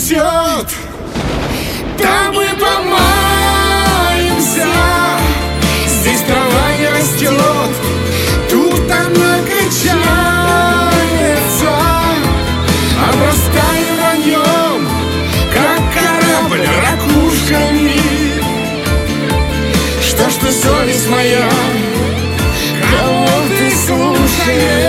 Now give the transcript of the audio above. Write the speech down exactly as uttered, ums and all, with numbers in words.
несет, там мы помаемся. Здесь трава не растет, тут она качается, обрастаю на нем, как корабль, ракушками. Что ж ты, совесть моя, кого ты слушаешь?